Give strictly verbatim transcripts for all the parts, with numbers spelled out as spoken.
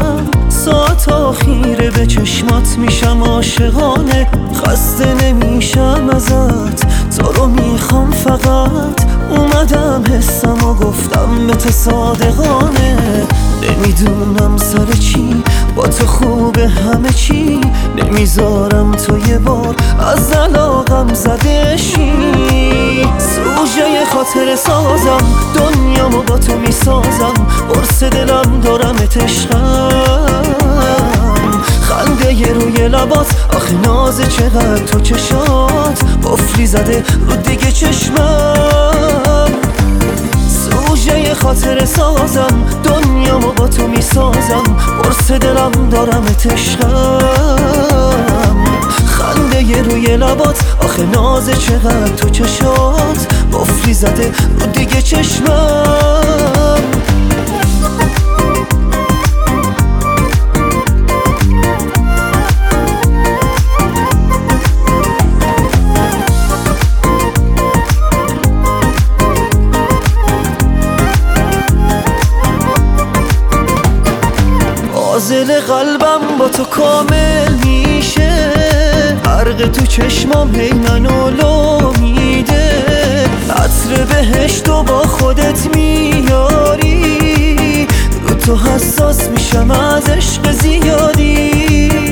میشم، ساعت خیره به چشمات میشم عاشقانه. خسته نمیشم ازت، تو رو میخوام فقط. اومدم حسم و گفتم به تو صادقانه. نمیدونم سر چی با تو خوبه همه چی، نمیذارم تو یه بار از علاقم زده شی. سوژه خاطر سازم، دنیامو با تو میسازم. قرص دلم دارمت عشقم، خنده ی روی لبات، آخه ناز چقدر تو چشات قفلی زده رو دیگه چشمم. سوژه خاطر سازم، دنیامو با تو میسازم. قرص دلم دارمت عشقم، خنده ی روی لبات، آخه ناز چقدر تو چشات قفلی زده رو دیگه چشمم. فاضل قلبم با تو کامل میشه، غرق تو چشمام هی منو لو میده. عطر بهشت و با خودت میاری، رو تو حساس میشم از عشق زیادی.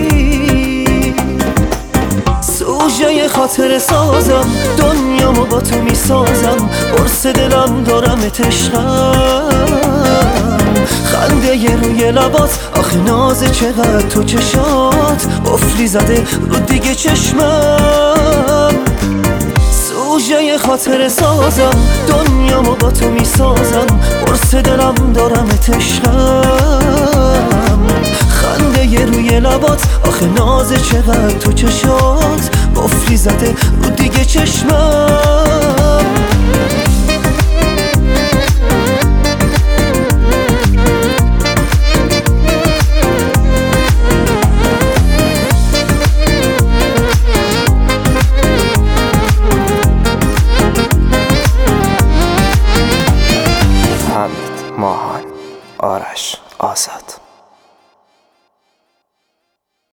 سوژه خاطر سازم، دنیامو با تو میسازم. قرص دلم دارمت عشقم، خنده ی روی لبات، آخه ناز چقدر تو چشات قفلی زده رو دیگه چشمم. سوژه خاطر سازم، دنیامو با تو میسازم. قرص دلم دارمت عشقم، خنده ی روی لبات، آخه ناز چقدر تو چشات قفلی زده رو دیگه چشمم.